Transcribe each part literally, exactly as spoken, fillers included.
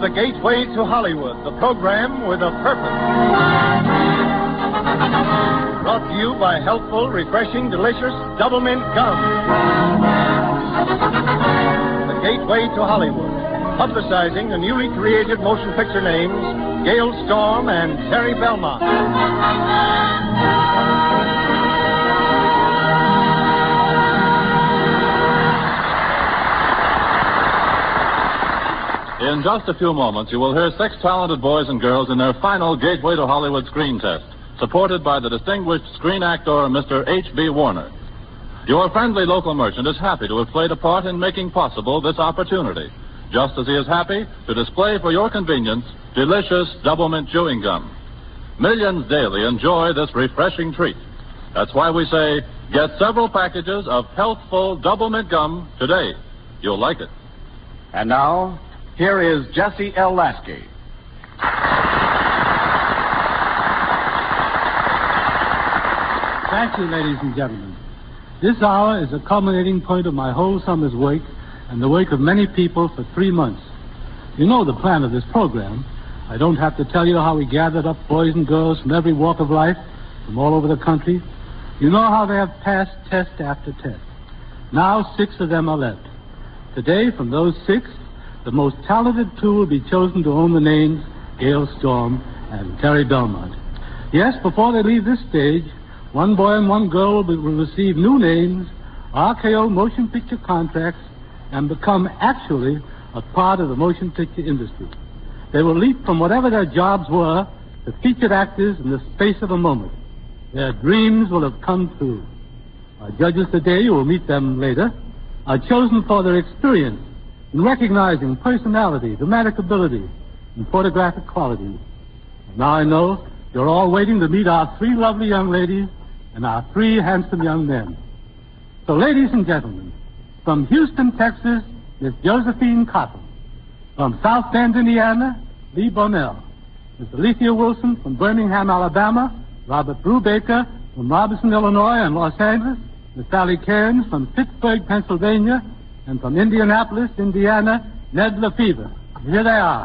The Gateway to Hollywood, the program with a purpose. Brought to you by healthful, refreshing, delicious Double Mint Gum. The Gateway to Hollywood, publicizing the newly created motion picture names Gale Storm and Terry Belmont. In just a few moments, you will hear six talented boys and girls in their final Gateway to Hollywood screen test, supported by the distinguished screen actor, Mister H B. Warner. Your friendly local merchant is happy to have played a part in making possible this opportunity, just as he is happy to display for your convenience delicious Double Mint chewing gum. Millions daily enjoy this refreshing treat. That's why we say, get several packages of healthful Double Mint gum today. You'll like it. And now, here is Jesse L. Lasky. Thank you, ladies and gentlemen. This hour is a culminating point of my whole summer's work and the work of many people for three months. You know the plan of this program. I don't have to tell you how we gathered up boys and girls from every walk of life, from all over the country. You know how they have passed test after test. Now six of them are left. Today, from those six, the most talented two will be chosen to own the names Gale Storm and Terry Belmont. Yes, before they leave this stage, one boy and one girl will, be, will receive new names, R K O motion picture contracts, and become actually a part of the motion picture industry. They will leap from whatever their jobs were to featured actors in the space of a moment. Their dreams will have come true. Our judges today, you will meet them later, are chosen for their experience in recognizing personality, dramatic ability, and photographic qualities. And now I know you're all waiting to meet our three lovely young ladies and our three handsome young men. So, ladies and gentlemen, from Houston, Texas, Miss Josephine Cotton. From South Bend, Indiana, Lee Bonnell. Miss Alethea Wilson from Birmingham, Alabama. Robert Brubaker from Robertson, Illinois and Los Angeles. Miss Sally Cairns from Pittsburgh, Pennsylvania. And from Indianapolis, Indiana, Ned Lefevre. Here they are.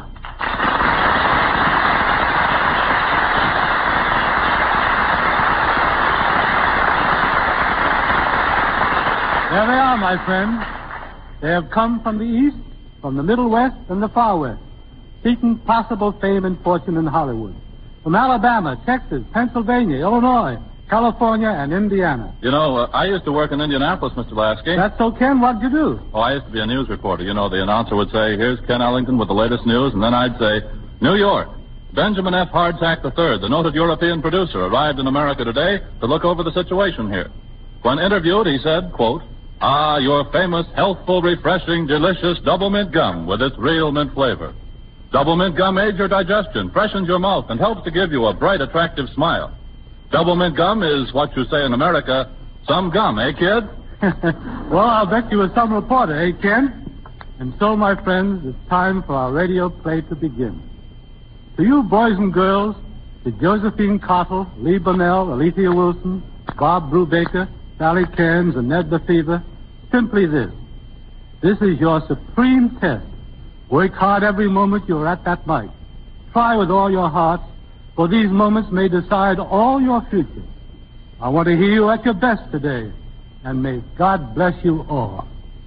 There they are, my friends. They have come from the East, from the Middle West, and the Far West, seeking possible fame and fortune in Hollywood. From Alabama, Texas, Pennsylvania, Illinois, California, and Indiana. You know, uh, I used to work in Indianapolis, Mister Lasky. That's so, Ken. What'd you do? Oh, I used to be a news reporter. You know, the announcer would say, here's Ken Ellington with the latest news, and then I'd say, New York. Benjamin F. Hardtack the third, the noted European producer, arrived in America today to look over the situation here. When interviewed, he said, quote, ah, your famous, healthful, refreshing, delicious Double Mint gum with its real mint flavor. Double Mint gum aids your digestion, freshens your mouth, and helps to give you a bright, attractive smile. Double Mint gum is what you say in America, some gum, eh, kid? Well, I'll bet you were some reporter, eh, Ken? And so, my friends, it's time for our radio play to begin. To you, boys and girls, to Josephine Cottle, Lee Bonnell, Alethea Wilson, Bob Brubaker, Sally Cairns, and Ned Lefevre, simply this. This is your supreme test. Work hard every moment you're at that mic. Try with all your heart, for these moments may decide all your future. I want to hear you at your best today, and may God bless you all.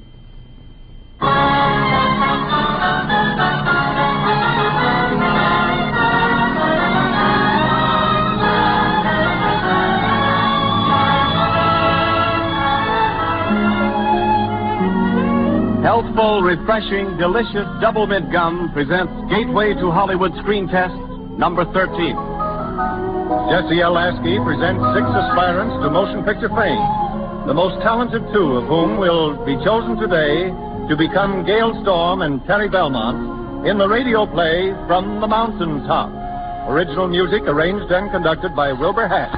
Healthful, refreshing, delicious Double Mint gum presents Gateway to Hollywood Screen Test number thirteen. Jesse L. Lasky presents six aspirants to motion picture fame, the most talented two of whom will be chosen today to become Gale Storm and Terry Belmont in the radio play From the Mountaintop. Original music arranged and conducted by Wilbur Hatch.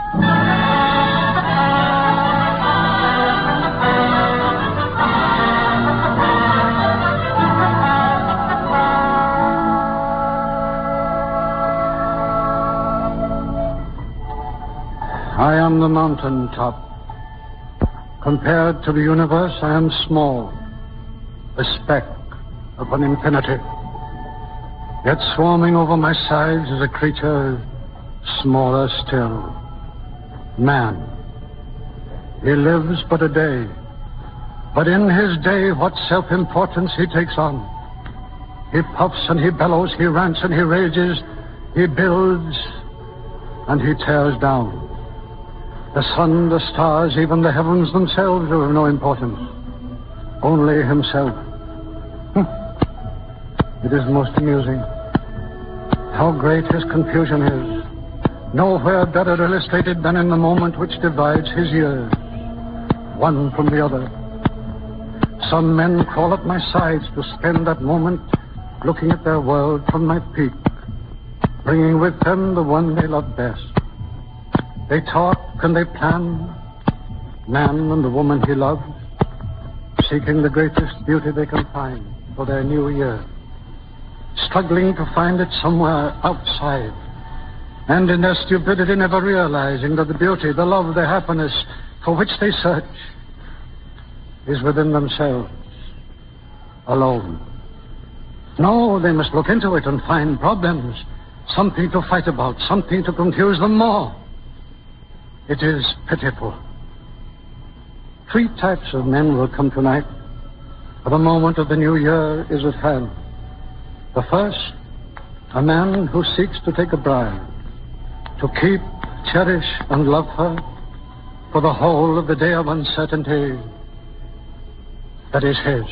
I am the mountaintop. Compared to the universe, I am small, a speck upon infinity. Yet swarming over my sides is a creature smaller still. Man. He lives but a day. But in his day, what self-importance he takes on. He puffs and he bellows, he rants and he rages, he builds and he tears down. The sun, the stars, even the heavens themselves are of no importance. Only himself. It is most amusing. How great his confusion is. Nowhere better illustrated than in the moment which divides his years, one from the other. Some men crawl at my sides to spend that moment looking at their world from my peak, bringing with them the one they love best. They talk and they plan, man and the woman he loves, seeking the greatest beauty they can find for their new year, struggling to find it somewhere outside, and in their stupidity never realizing that the beauty, the love, the happiness for which they search is within themselves, alone. No, they must look into it and find problems, something to fight about, something to confuse them more. It is pitiful. Three types of men will come tonight, for the moment of the new year is at hand. The first, a man who seeks to take a bride, to keep, cherish, and love her for the whole of the day of uncertainty that is his.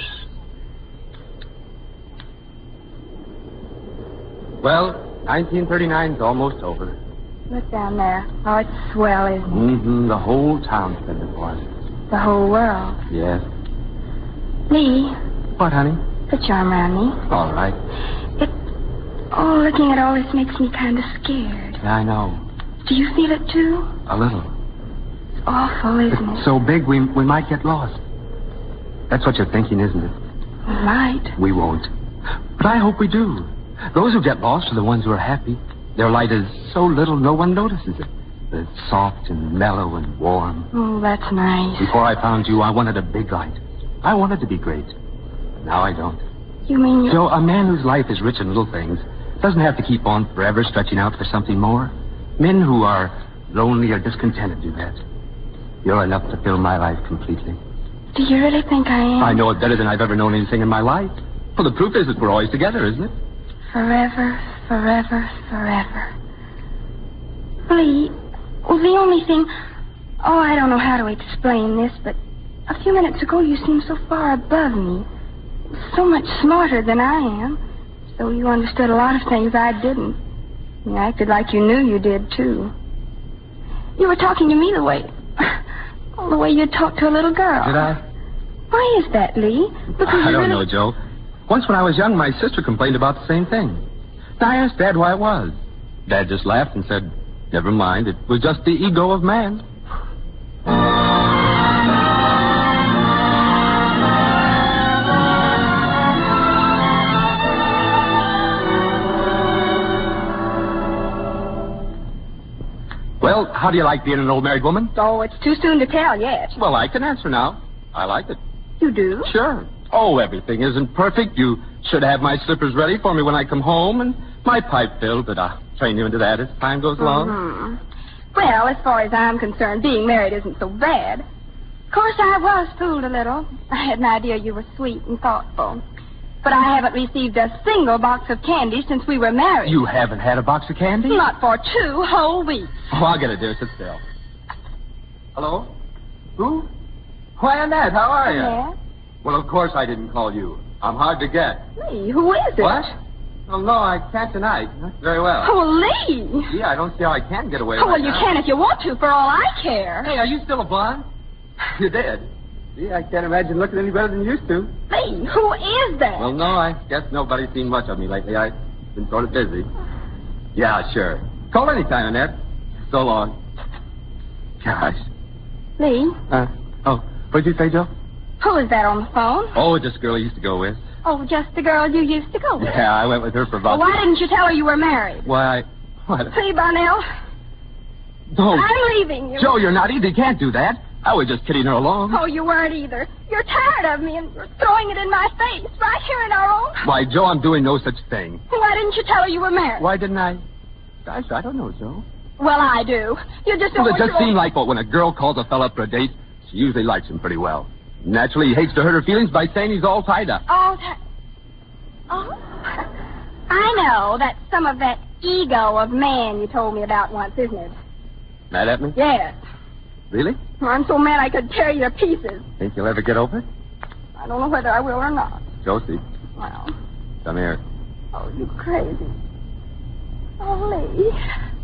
Well, nineteen thirty-nine's almost over. Look down there. Oh, it's swell, isn't it? Mm-hmm. The whole town's been for us. The whole world. Yes. Lee. What, honey? Put your arm around me. All right. It... Oh, looking at all this makes me kind of scared. Yeah, I know. Do you feel it, too? A little. It's awful, isn't It's it? so big we we might get lost. That's what you're thinking, isn't it? We might. We won't. But I hope we do. Those who get lost are the ones who are happy. Their light is so little no one notices it. It's soft and mellow and warm. Oh, that's nice. Before I found you, I wanted a big light. I wanted to be great. Now I don't. You mean you... Joe, a man whose life is rich in little things doesn't have to keep on forever stretching out for something more. Men who are lonely or discontented do that. You're enough to fill my life completely. Do you really think I am? I know it better than I've ever known anything in my life. Well, the proof is that we're always together, isn't it? Forever, forever, forever. Lee, well, the only thing... Oh, I don't know how to explain this, but a few minutes ago you seemed so far above me. So much smarter than I am. So you understood a lot of things I didn't. You acted like you knew you did, too. You were talking to me the way... Oh, the way you talk to a little girl. Did I? Why is that, Lee? Because I you don't really... know, Joe. Once when I was young, my sister complained about the same thing. I asked Dad why it was. Dad just laughed and said, never mind, it was just the ego of man. Well, how do you like being an old married woman? Oh, it's too soon to tell yet. Well, I can answer now. I like it. You do? Sure. Oh, everything isn't perfect. You should have my slippers ready for me when I come home and my pipe filled, but I'll train you into that as time goes along. Mm-hmm. Well, as far as I'm concerned, being married isn't so bad. Of course, I was fooled a little. I had an idea you were sweet and thoughtful. But I haven't received a single box of candy since we were married. You haven't had a box of candy? Not for two whole weeks. Oh, I'll get it, dear. Sit still. Hello? Who? Why, Annette, how are you? Yeah? Well, of course I didn't call you. I'm hard to get. Lee, who is it? What? Well, no, I can't tonight. Very well. Oh, Lee! Yeah, I don't see how I can get away Oh, right well, you now. can if you want to, for all I care. Hey, are you still a blonde? You did. Gee, I can't imagine looking any better than you used to. Lee, who is that? Well, no, I guess nobody's seen much of me lately. I've been sort of busy. Yeah, sure. Call anytime, Annette. So long. Gosh. Lee, Uh, oh, what did you say, Joe? who is that on the phone? Oh, just a girl I used to go with. Oh, just the girl you used to go with. Yeah, I went with her for about... Well, why didn't you tell her you were married? Why, what? See, Barnell, No. I'm leaving you. Joe, you're not either. You can't do that. I was just kidding her along. Oh, you weren't either. You're tired of me and you're throwing it in my face right here in our own house. Why, Joe, I'm doing no such thing. Why didn't you tell her you were married? Why didn't I? Gosh, I don't know, Joe. Well, I do. You just don't Well, it want just your seemed own... like well, when a girl calls a fella up for a date, she usually likes him pretty well. Naturally, he hates to hurt her feelings by saying he's all tied up. Oh, that... Oh? I know. That's some of that ego of man you told me about once, isn't it? Mad at me? Yes. Really? I'm so mad I could tear you to pieces. Think you'll ever get over it? I don't know whether I will or not. Josie, Well, come here. oh, you crazy. Oh, Lee.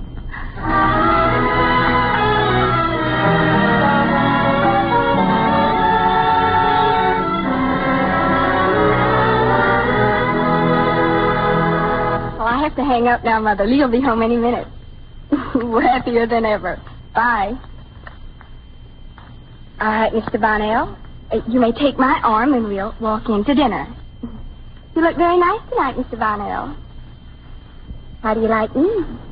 Well, I have to hang up now, Mother. Lee'll be home any minute. We're happier than ever. Bye. All right, Mister Bonnell. Uh, you may take my arm and we'll walk in to dinner. You look very nice tonight, Mister Bonnell. How do you like me?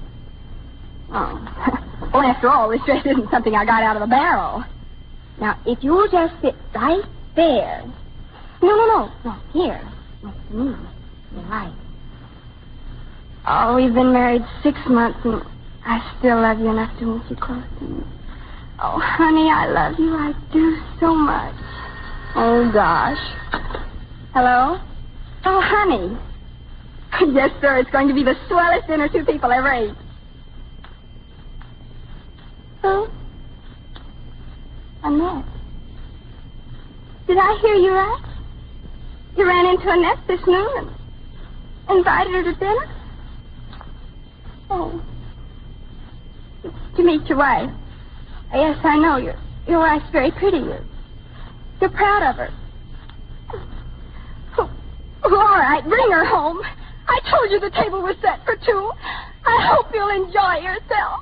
Oh. Well, after all, this dress isn't something I got out of the barrel. Now, if you'll just sit right there. No, no, no. No, here. Next to me. You're right. Oh, we've been married six months and I still love you enough to want you close to me. Oh, honey, I love you. I do so much. Oh, gosh. Hello? Oh, honey. Yes, sir. It's going to be the swellest dinner two people ever ate. Who? Annette. Did I hear you right? You ran into Annette this noon and invited her to dinner? Oh. It's to meet your wife. Yes, I know. Your, your wife's very pretty. You're, you're proud of her. Oh, oh, all right, bring her home. I told you the table was set for two. I hope you'll enjoy yourself.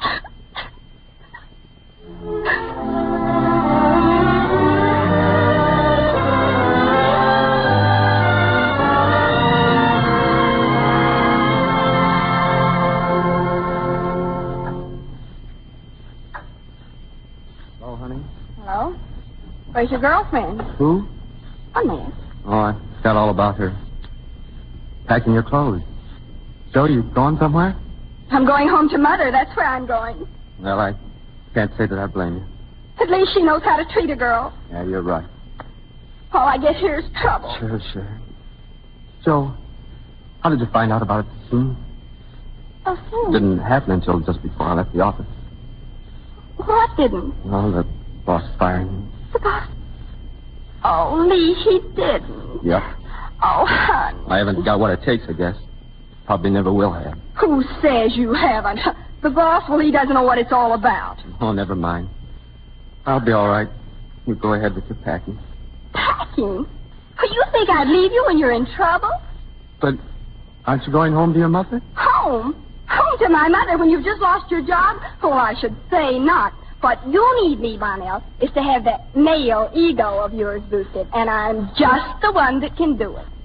Hello, honey. Hello? Where's your girlfriend? Who? Annette. Oh, I forgot all about her. Packing your clothes. Joe, you going somewhere? I'm going home to Mother. That's where I'm going. Well, I can't say that I blame you. At least she knows how to treat a girl. Yeah, you're right. Oh, I guess here's trouble. Sure, sure. Joe, how did you find out about it so soon? Oh, soon? Didn't happen until just before I left the office. What didn't? Well, the boss fired me. The boss? Oh, Lee, he didn't. Yep. Oh, honey. I haven't got what it takes, I guess. Probably never will have. Who says you haven't? The boss, well, he doesn't know what it's all about. Oh, never mind. I'll be all right. You go ahead with your packing. Packing? Oh, you think I'd leave you when you're in trouble? But aren't you going home to your mother? Home? Home to my mother when you've just lost your job? Oh, I should say not. What you need, Lee Bonnell, is to have that male ego of yours boosted, and I'm just the one that can do it.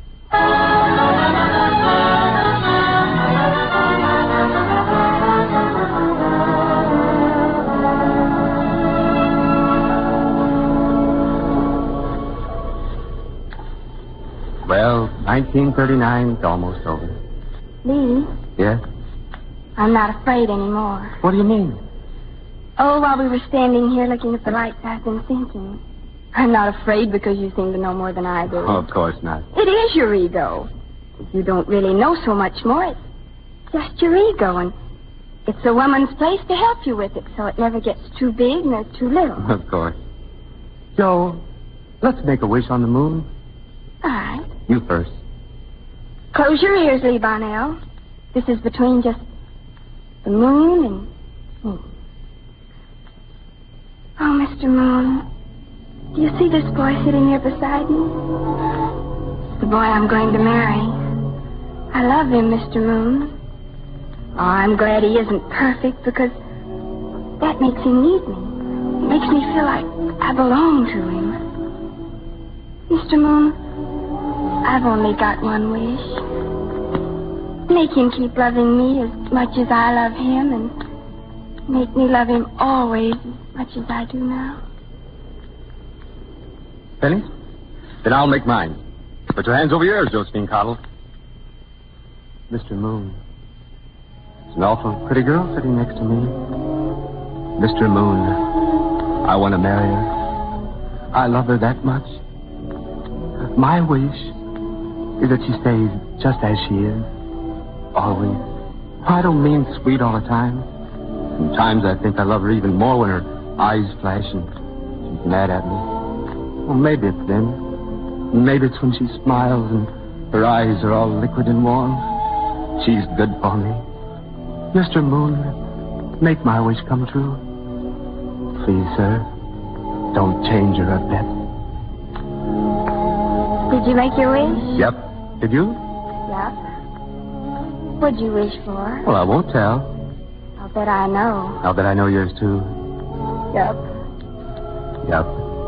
Well, nineteen thirty-nine is almost over. Lee, Yes? I'm not afraid anymore. What do you mean? Oh, while we were standing here looking at the lights, I've been thinking. I'm not afraid because you seem to know more than I do. Oh, of course not. It is your ego. You don't really know so much more. It's just your ego, and it's a woman's place to help you with it so it never gets too big nor too little. Of course. Joe, let's make a wish on the moon. All right. You first. Close your ears, Lee Bonnell. This is between just the moon and me. Oh, Mister Moon, do you see this boy sitting here beside me? It's the boy I'm going to marry. I love him, Mister Moon. Oh, I'm glad he isn't perfect because that makes him need me. It makes me feel like I belong to him. Mister Moon, I've only got one wish. Make him keep loving me as much as I love him and make me love him always as much as I do now. Penny? Then I'll make mine. Put your hands over yours, Josephine Cottle. Mister Moon. It's an awful pretty girl sitting next to me. Mister Moon, I want to marry her. I love her that much. My wish is that she stays just as she is. Always. I don't mean sweet all the time. Sometimes I think I love her even more when her eyes flash and she's mad at me. Well, maybe it's then. Maybe it's when she smiles and her eyes are all liquid and warm. She's good for me. Mister Moon, make my wish come true. Please, sir, don't change her a bit. Did you make your wish? Yep. Did you? Yep. What'd you wish for? Well, I won't tell. I'll bet I know. I'll bet I know yours, too. Yep. Yep.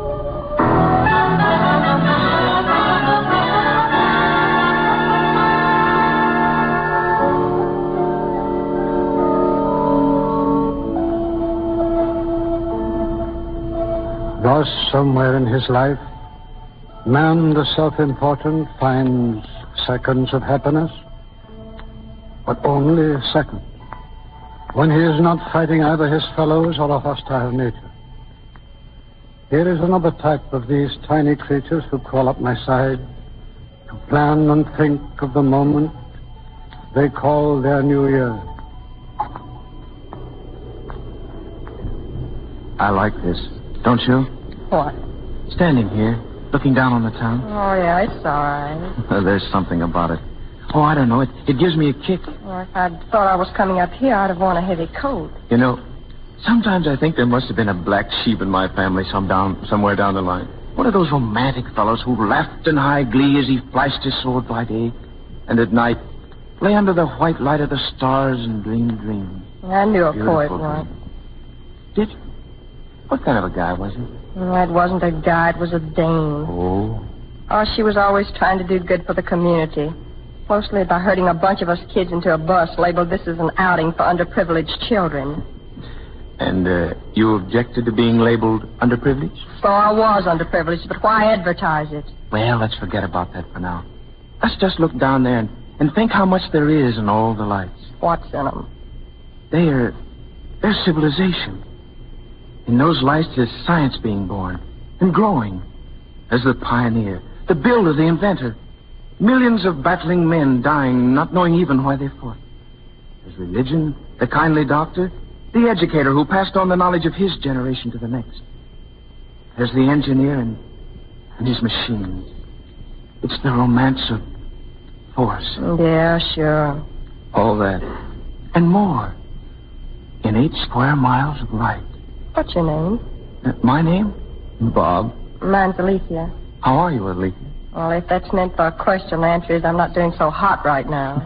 Thus, somewhere in his life, man, the self-important, finds seconds of happiness, but only seconds, when he is not fighting either his fellows or a hostile nature. Here is another type of these tiny creatures who crawl up my side to plan and think of the moment they call their new year. I like this. Don't you? What? Standing here, looking down on the town. Oh, yeah, it's all right. There's something about it. Oh, I don't know. It, it gives me a kick. Well, if I'd thought I was coming up here, I'd have worn a heavy coat. You know, sometimes I think there must have been a black sheep in my family some down, somewhere down the line. One of those romantic fellows who laughed in high glee as he flashed his sword by day, and at night lay under the white light of the stars and dreamed dreams. I knew a Beautiful poet dreams. once. Did you? What kind of a guy was he? Well, it wasn't a guy, it was a dame. Oh. Oh, she was always trying to do good for the community. Mostly by herding a bunch of us kids into a bus labeled this as an outing for underprivileged children. And uh, you objected to being labeled underprivileged? So I was underprivileged, but why advertise it? Well, let's forget about that for now. Let's just look down there and, and think how much there is in all the lights. What's in them? They're, they're civilization. In those lights is science being born and growing. There's the pioneer, the builder, the inventor. Millions of battling men dying, not knowing even why they fought. There's religion, the kindly doctor, the educator who passed on the knowledge of his generation to the next. There's the engineer and, and his machines. It's the romance of force. Yeah, sure. All that. And more. In eight square miles of light. What's your name? Uh, my name? Bob. Mine's Alicia. How are you, Alicia? Well, if that's meant for a question, the answer is I'm not doing so hot right now.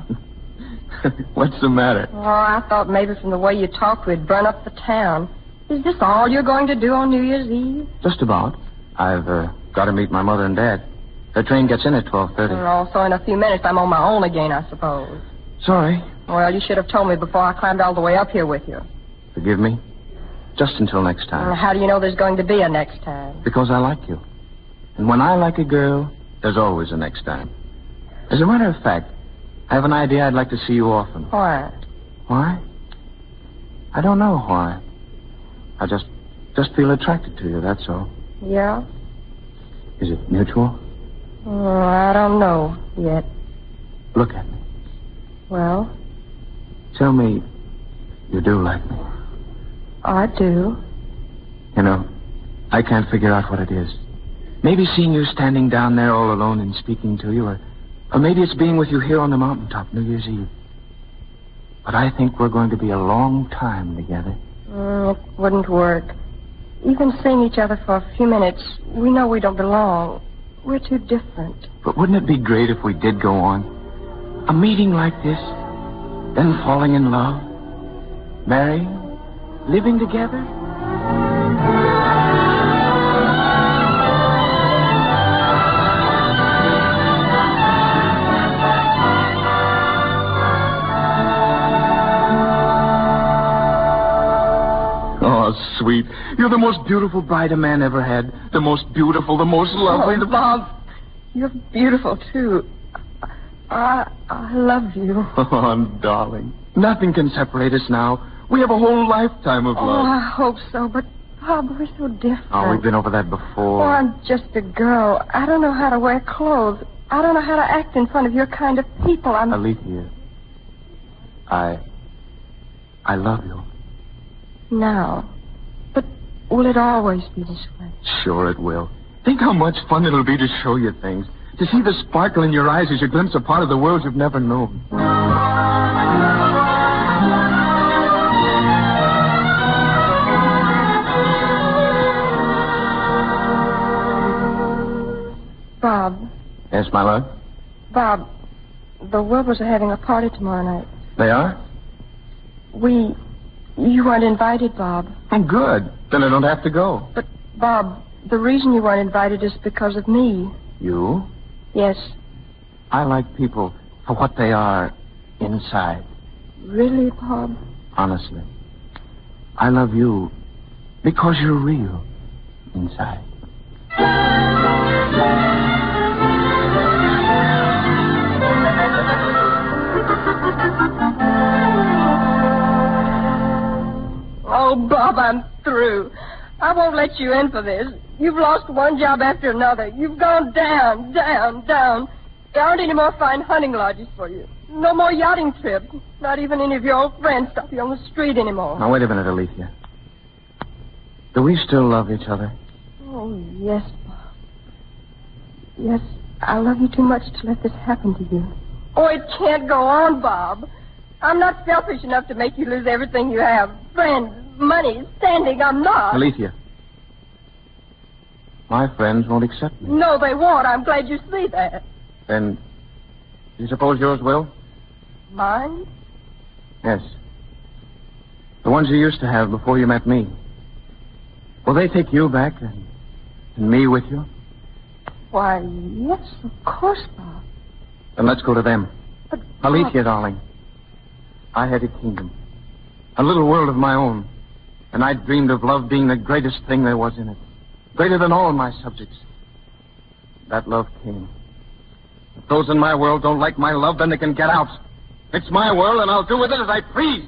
What's the matter? Oh, I thought maybe from the way you talked we'd burn up the town. Is this all you're going to do on New Year's Eve? Just about. I've uh, got to meet my mother and dad. Their train gets in at twelve thirty. Oh, so in a few minutes I'm on my own again, I suppose. Sorry. Well, you should have told me before I climbed all the way up here with you. Forgive me. Just until next time. Well, how do you know there's going to be a next time? Because I like you. And when I like a girl, there's always a next time. As a matter of fact, I have an idea I'd like to see you often. Why? Why? I don't know why. I just just feel attracted to you, that's all. Yeah? Is it mutual? Oh, I don't know yet. Look at me. Well? Tell me you do like me. I do. You know, I can't figure out what it is. Maybe seeing you standing down there all alone and speaking to you, or, or maybe it's being with you here on the mountaintop New Year's Eve. But I think we're going to be a long time together. Mm, it wouldn't work. Even seeing each other for a few minutes, we know we don't belong. We're too different. But wouldn't it be great if we did go on? A meeting like this, then falling in love, marrying, living together? Oh, sweet. You're the most beautiful bride a man ever had. The most beautiful, the most lovely. Oh, the... Bob, you're beautiful, too. I, I love you. Oh, darling. Nothing can separate us now. We have a whole lifetime of Oh, love. I hope so, but, Bob, we're so different. Oh, we've been over that before. Oh, I'm just a girl. I don't know how to wear clothes. I don't know how to act in front of your kind of people. I'm... Alethea, I... I love you. Now. But will it always be this way? Sure it will. Think how much fun it'll be to show you things. To see the sparkle in your eyes as you glimpse a part of the world you've never known. Bob. Yes, my love? Bob, the Wilburs are having a party tomorrow night. They are? We... You weren't invited, Bob. Oh, good. Then I don't have to go. But, Bob, the reason you weren't invited is because of me. You? Yes. I like people for what they are inside. Really, Bob? Honestly. I love you because you're real inside. Oh, Bob, I'm through. I won't let you in for this. You've lost one job after another. You've gone down, down, down. There aren't any more fine hunting lodges for you. No more yachting trips. Not even any of your old friends stop you on the street anymore. Now, wait a minute, Alethea. Do we still love each other? Oh, yes, Bob. Yes, I love you too much to let this happen to you. Oh, it can't go on, Bob. I'm not selfish enough to make you lose everything you have. Friends, money, standing, I'm not. Alethea. My friends won't accept me. No, they won't. I'm glad you see that. Then, do you suppose yours will? Mine? Yes. The ones you used to have before you met me. Will they take you back and, and me with you? Why, yes, of course, Bob. Then let's go to them. But, Alethea, darling. I had a kingdom. A little world of my own. And I dreamed of love being the greatest thing there was in it. Greater than all my subjects. That love came. If those in my world don't like my love, then they can get out. It's my world, and I'll do with it as I please.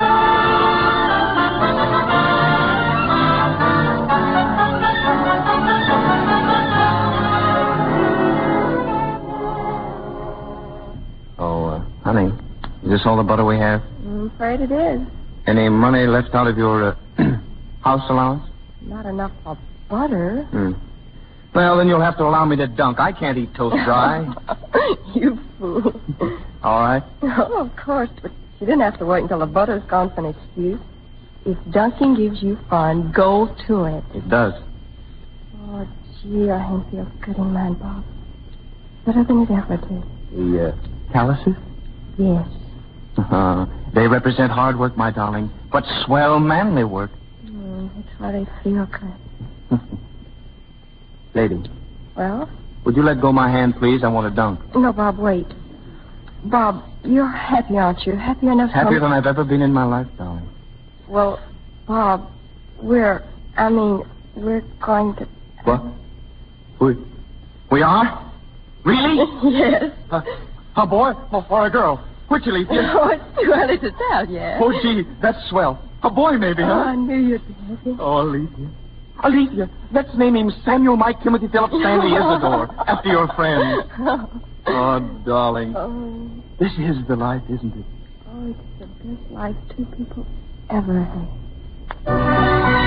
Oh, uh, honey, is this all the butter we have? I'm afraid it is. Any money left out of your uh, house allowance? Not enough for butter. Hmm. Well, then you'll have to allow me to dunk. I can't eat toast dry. You fool. All right. Oh, of course, but you didn't have to wait until the butter's gone for an excuse. If dunking gives you fun, go to it. It does. Oh, gee, I hate feels good in mine, Bob. Better than it ever did. The uh, calluses? Yes. Uh-huh. They represent hard work, my darling, but swell manly work. Mm, that's why they feel good. Lady. Well? Would you let go my hand, please? I want to dunk. No, Bob, wait. Bob, you're happy, aren't you? Happy enough to... Happier than I've ever been in my life, darling. Well, Bob, we're... I mean, we're going to... What? We... We are? Really? Yes. Uh, a boy or, or a girl? Which, Alethea? Oh, it's too early to tell yet. Oh, gee, that's swell. A boy, maybe, Oh, huh? I knew you'd be happy. Oh, Alethea. Alethea, let's name him Samuel Mike Timothy Philip Stanley Isidore, after your friend. Oh, darling. Oh, This is the life, isn't it? oh, it's the best life two people ever had.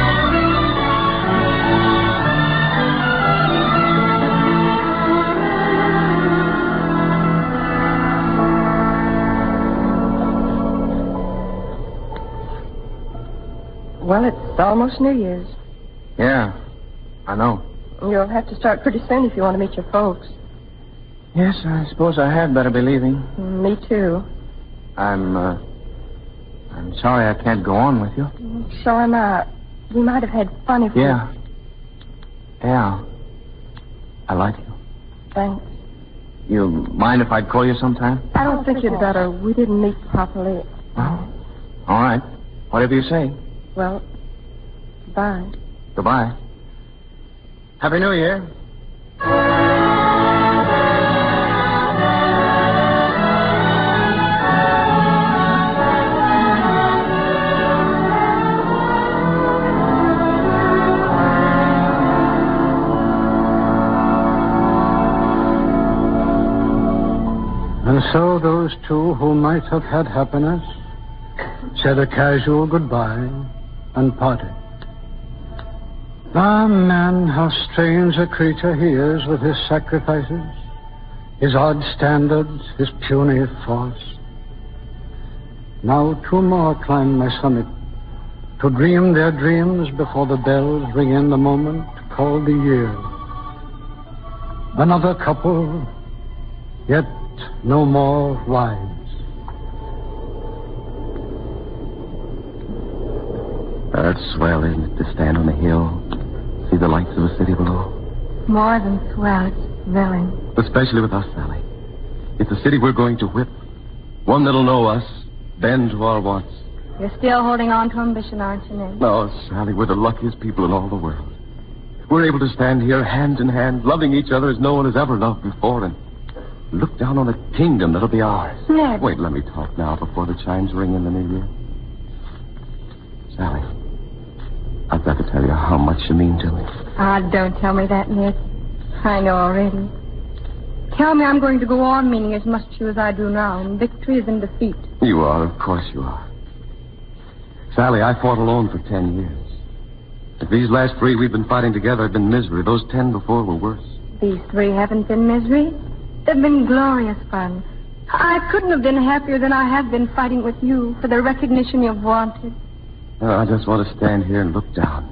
Well, it's almost New Year's. Yeah, I know. You'll have to start pretty soon if you want to meet your folks. Yes, I suppose I had better be leaving. Mm, Me too. I'm, uh, I'm sorry I can't go on with you. So am I. We might have had fun if Yeah. Yeah. I like you. we... Thanks. You mind if I'd call you sometime? I don't think you'd better. We didn't meet properly. Well, all right. Whatever you say. Well, Goodbye. Goodbye. Happy New Year. And so those two who might have had happiness said a casual goodbye and parted. Ah, man, how strange a creature he is with his sacrifices, his odd standards, his puny force. Now two more climb my summit to dream their dreams before the bells ring in the moment called the year. Another couple, yet no more wives. Uh, it's swell, isn't it, to stand on the hill, see the lights of the city below? More than swell, it's thrilling. Especially with us, Sally. It's a city we're going to whip. One that'll know us, bend to our wants. You're still holding on to ambition, aren't you, Ned? No, Sally, we're the luckiest people in all the world. We're able to stand here hand in hand, loving each other as no one has ever loved before, and look down on a kingdom that'll be ours. Ned. Wait, let me talk now before the chimes ring in the new year. Sally, I've got to tell you how much you mean to me. Ah, don't tell me that, Ned. I know already. Tell me I'm going to go on meaning as much to you as I do now, and victory is in defeat. You are, of course you are. Sally, I fought alone for ten years. If these last three we've been fighting together have been misery, those ten before were worse. These three haven't been misery. They've been glorious fun. I couldn't have been happier than I have been fighting with you for the recognition you've wanted. Uh, I just want to stand here and look down.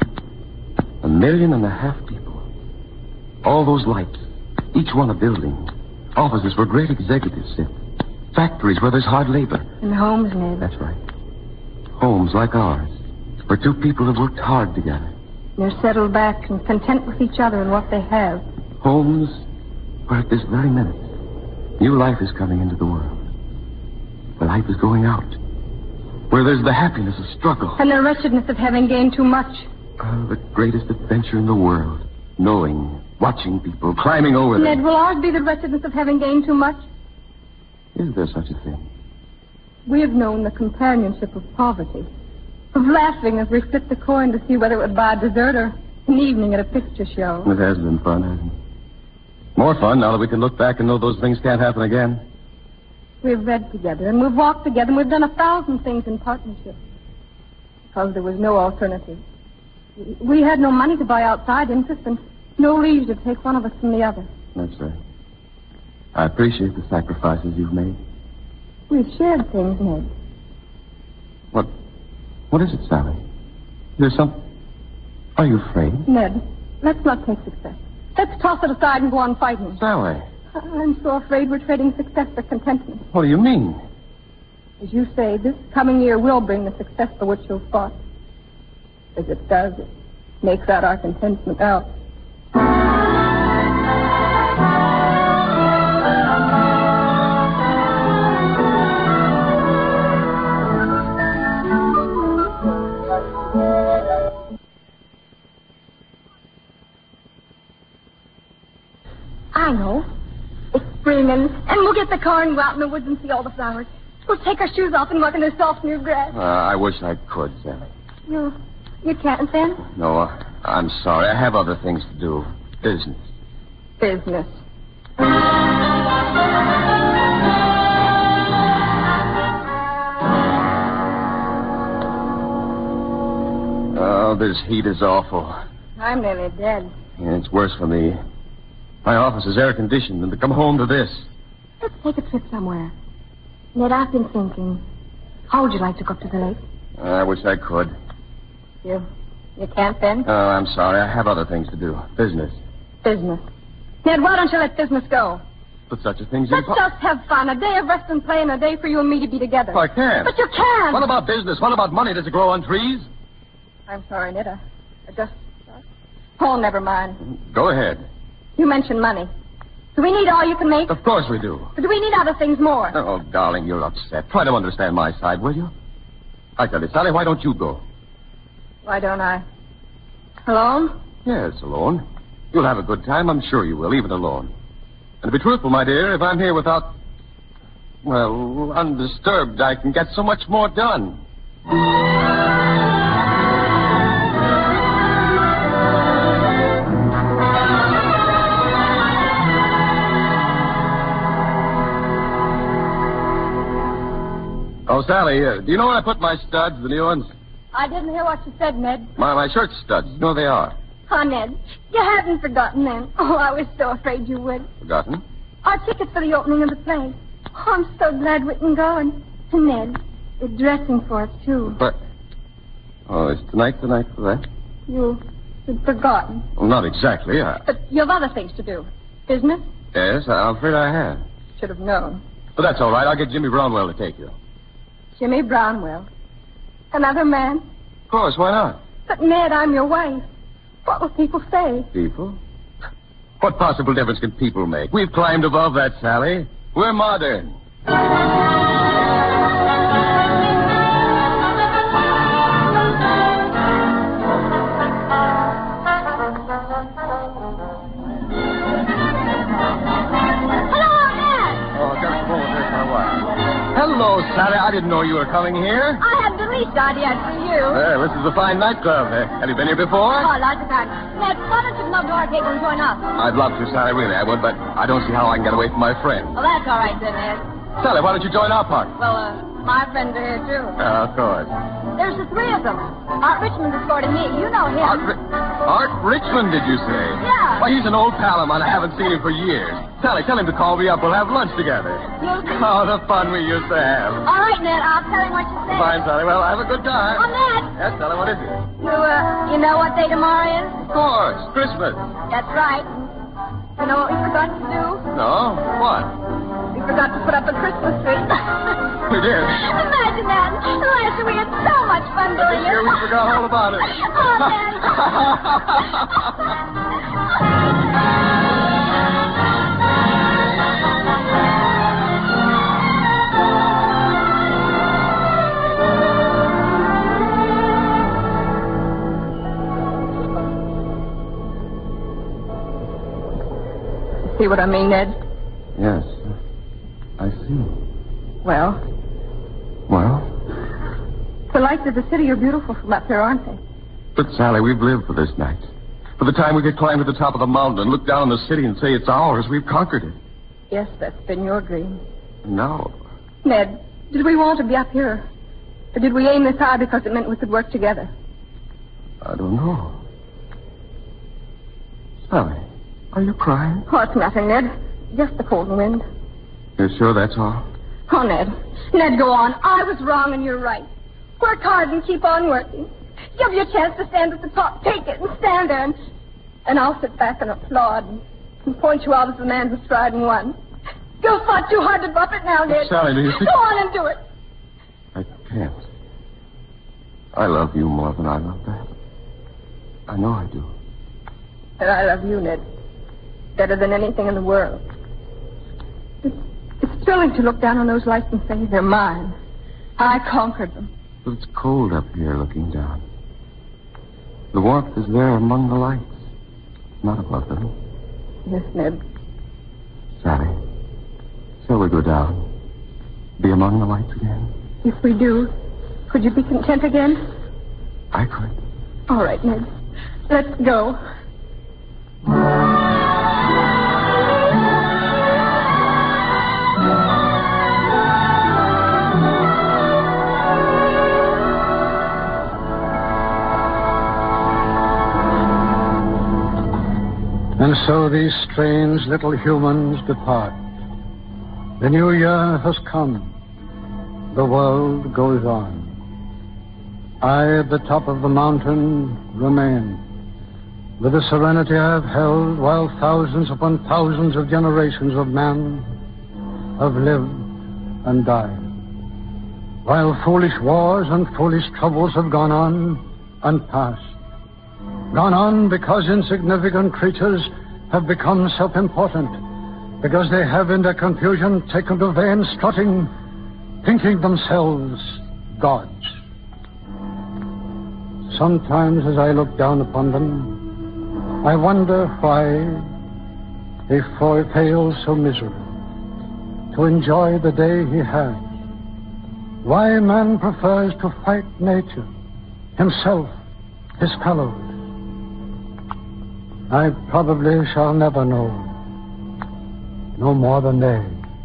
A million and a half people. All those lights. Each one a building. Offices where great executives sit. Factories where there's hard labor. And homes, Ned. That's right. Homes like ours. Where two people have worked hard together. They're settled back and content with each other and what they have. Homes where at this very minute, new life is coming into the world. Where life is going out. Where there's the happiness of struggle. And the wretchedness of having gained too much. Oh, the greatest adventure in the world. Knowing, watching people, climbing over them. Ned, will ours be the wretchedness of having gained too much? Is there such a thing? We have known the companionship of poverty. Of laughing as we flipped the coin to see whether it would buy dessert or an evening at a picture show. It has been fun, hasn't it? More fun now that we can look back and know those things can't happen again. We've read together, and we've walked together, and we've done a thousand things in partnership. Because there was no alternative. We had no money to buy outside interest, and no leisure to take one of us from the other. That's right. I appreciate the sacrifices you've made. We've shared things, Ned. What? What is it, Sally? There's some... Are you afraid? Ned, let's not take success. Let's toss it aside and go on fighting. Sally. I'm so afraid we're trading success for contentment. What do you mean? As you say, this coming year will bring the success for which you've fought. As it does, it makes out our contentment out. I know. It's spring, and, and we'll get the car and go out in the woods and see all the flowers. We'll take our shoes off and walk in the soft new grass. Uh, I wish I could, Sally. You, you can't, then? No, uh, I'm sorry. I have other things to do. Business. Business. Oh, this heat is awful. I'm nearly dead. Yeah, it's worse for me. My office is air-conditioned, and to come home to this. Let's take a trip somewhere. Ned, I've been thinking. How would you like to go up to the lake? I wish I could. You, you can't, then? Oh, I'm sorry. I have other things to do. Business. Business. Ned, why don't you let business go? But such a thing's Let's impossible. just have fun. A day of rest and play and a day for you and me to be together. I can't. But you can. What about business? What about money? Does it grow on trees? I'm sorry, Ned. I, I just... Oh, never mind. Go ahead. You mentioned money. Do we need all you can make? Of course we do. Or do we need other things more? Oh, darling, you're upset. Try to understand my side, will you? I tell you, Sally, why don't you go? Why don't I? Alone? Yes, alone. You'll have a good time, I'm sure you will, even alone. And to be truthful, my dear, if I'm here without, well, undisturbed, I can get so much more done. Oh, Sally, uh, do you know where I put my studs, the new ones? I didn't hear what you said, Ned. My, my shirt studs. You know they are. Oh, Ned, you hadn't forgotten them. Oh, I was so afraid you would. Forgotten? Our tickets for the opening of the play. Oh, I'm so glad we can go. And, and Ned, they're dressing for us, too. But, oh, is tonight the night for that? You, you'd forgotten. Well, not exactly. I... But you have other things to do. Business? Yes, I'm afraid I have. Should have known. But that's all right. I'll get Jimmy Brownwell to take you. Jimmy Brownwell. Another man? Of course, why not? But, Ned, I'm your wife. What will people say? People? What possible difference can people make? We've climbed above that, Sally. We're modern. Hello, Sally. I didn't know you were coming here. I hadn't the least idea I'd see you. Well, this is a fine nightclub. Uh, have you been here before? Oh, lots of times. Ned, why don't you come up to our table and join us? I'd love to, Sally. Really, I would, but I don't see how I can get away from my friend. Well, that's all right, then, Ned. Sally, why don't you join our party? Well, uh, my friends are here, too. Uh, of course. There's the three of them. Art Richmond escorting me. You know him. Art, Ri- Art Richmond, did you say? Yeah. Why, he's an old pal of mine. I haven't seen him for years. Sally, tell him to call me up. We'll have lunch together. You'll see. Oh, the fun we used to have. All right, Ned. I'll tell him what you said. Fine, Sally. Well, have a good time. Oh, Ned. Yes, Sally, what is it? You, uh, you know what day tomorrow is? Of course, Christmas. That's right. You know what we forgot to do? No? What? We forgot to put up a Christmas tree. We did. Imagine that. Last year we had so much fun doing This year we forgot all about it. Oh, Ned. See what I mean, Ned? Yes, I see. Well? Well? The lights of the city are beautiful from up here, aren't they? But, Sally, we've lived for this night. For the time we could climb to the top of the mountain and look down on the city and say it's ours, we've conquered it. Yes, that's been your dream. No. Ned, did we want to be up here? Or did we aim this high because it meant we could work together? I don't know. Sally, are you crying? Oh, it's nothing, Ned. Just the cold wind. You're sure that's all? Oh, Ned. Ned, go on. I was wrong and you're right. Work hard and keep on working. Give you a chance to stand at the top. Take it and stand there, and, and I'll sit back and applaud and, and point you out as the man who's tried and won. You'll fight too hard to buff it now, Ned. Sally, do you think... Go on and do it. I can't. I love you more than I love that. I know I do. And I love you, Ned. Better than anything in the world. It's, it's thrilling to look down on those lights and say, they're mine. I conquered them. But it's cold up here looking down. The warmth is there among the lights, not above them. Yes, Ned. Sally, shall we go down? Be among the lights again? If we do, could you be content again? I could. All right, Ned. Let's go. And so these strange little humans depart. The new year has come. The world goes on. I, at the top of the mountain, remain, with the serenity I have held while thousands upon thousands of generations of men have lived and died. While foolish wars and foolish troubles have gone on and passed. Gone on because insignificant creatures have become self-important, because they have in their confusion taken to vain strutting, thinking themselves gods. Sometimes as I look down upon them, I wonder why they fail so miserably to enjoy the day he has. Why man prefers to fight nature, himself, his fellows. I probably shall never know, no more than they.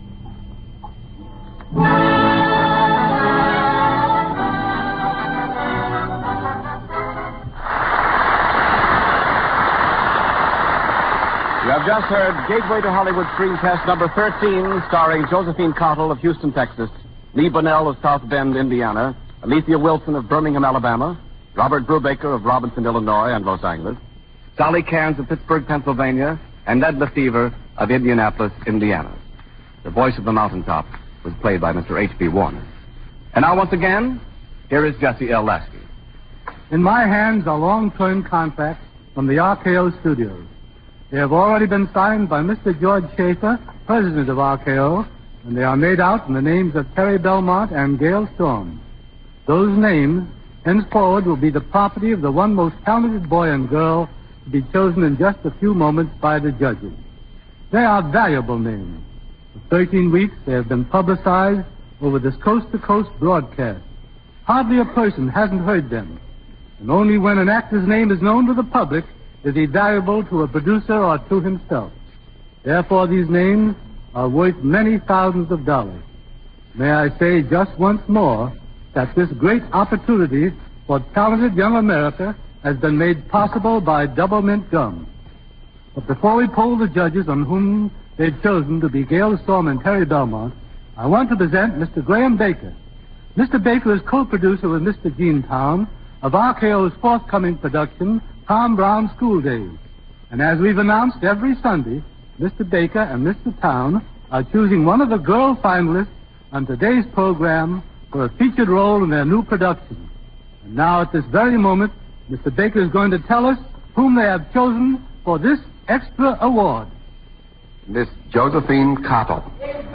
You have just heard Gateway to Hollywood Screen Test number thirteen, starring Josephine Cottle of Houston, Texas, Lee Bunnell of South Bend, Indiana, Alethea Wilson of Birmingham, Alabama, Robert Brubaker of Robinson, Illinois, and Los Angeles, Sally Cairns of Pittsburgh, Pennsylvania, and Ned Lefevre of Indianapolis, Indiana. The voice of the mountaintop was played by Mister H B Warner. And now, once again, here is Jesse L. Lasky. In my hands are long-term contracts from the R K O Studios. They have already been signed by Mister George Schaefer, president of R K O, and they are made out in the names of Terry Belmont and Gail Storm. Those names, henceforward, will be the property of the one most talented boy and girl to be chosen in just a few moments by the judges. They are valuable names. For thirteen weeks, they have been publicized over this coast-to-coast broadcast. Hardly a person hasn't heard them. And only when an actor's name is known to the public is he valuable to a producer or to himself. Therefore, these names are worth many thousands of dollars. May I say just once more that this great opportunity for talented young America has been made possible by Double Mint Gum. But before we poll the judges on whom they've chosen to be Gail Storm and Terry Belmont, I want to present Mister Graham Baker. Mister Baker is co-producer with Mister Gene Town of R K O's forthcoming production, Tom Brown's School Days. And as we've announced every Sunday, Mister Baker and Mister Town are choosing one of the girl finalists on today's program for a featured role in their new production. And now, at this very moment, Mister Baker is going to tell us whom they have chosen for this extra award. Miss Josephine Cottle.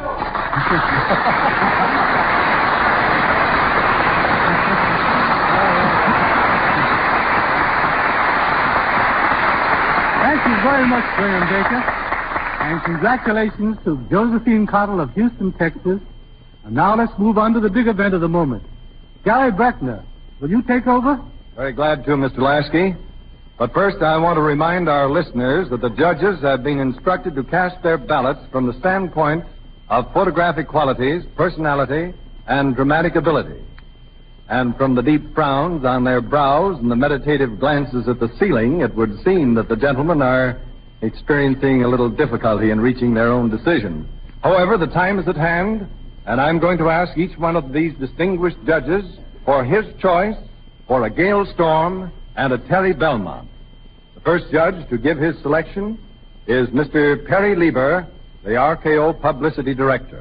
Thank you very much, Graham Baker. And congratulations to Josephine Cottle of Houston, Texas. And now let's move on to the big event of the moment. Gary Breckner, will you take over? Very glad to, Mister Lasky. But first, I want to remind our listeners that the judges have been instructed to cast their ballots from the standpoint of photographic qualities, personality, and dramatic ability. And from the deep frowns on their brows and the meditative glances at the ceiling, it would seem that the gentlemen are experiencing a little difficulty in reaching their own decision. However, the time is at hand, and I'm going to ask each one of these distinguished judges for his choice for a Gail Storm and a Terry Belmont. The first judge to give his selection is Mister Perry Lieber, the R K O publicity director.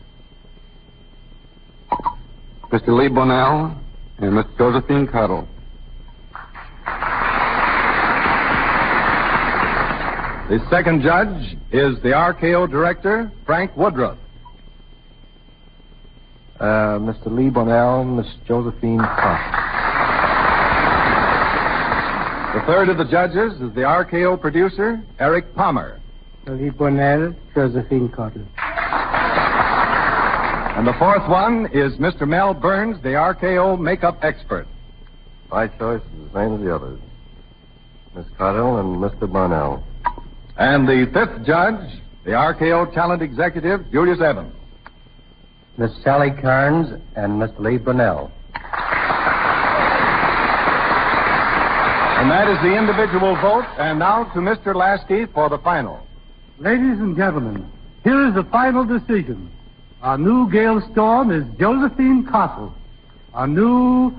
Mister Lee Bunnell and Miss Josephine Cottle. The second judge is the R K O director, Frank Woodruff. Uh, Mister Lee Bunnell, Miss Josephine Cottle. The third of the judges is the R K O producer, Eric Palmer. Lee Bunnell, Josephine Cottle. And the fourth one is Mister Mel Burns, the R K O makeup expert. My choice is the same as the others. Miss Cottle and Mister Bunnell. And the fifth judge, the R K O talent executive, Julius Evans. Miss Sally Cairns and Mister Lee Bunnell. And that is the individual vote. And now to Mister Lasky for the final. Ladies and gentlemen, here is the final decision. Our new Gail Storm is Josephine Cottle. Our new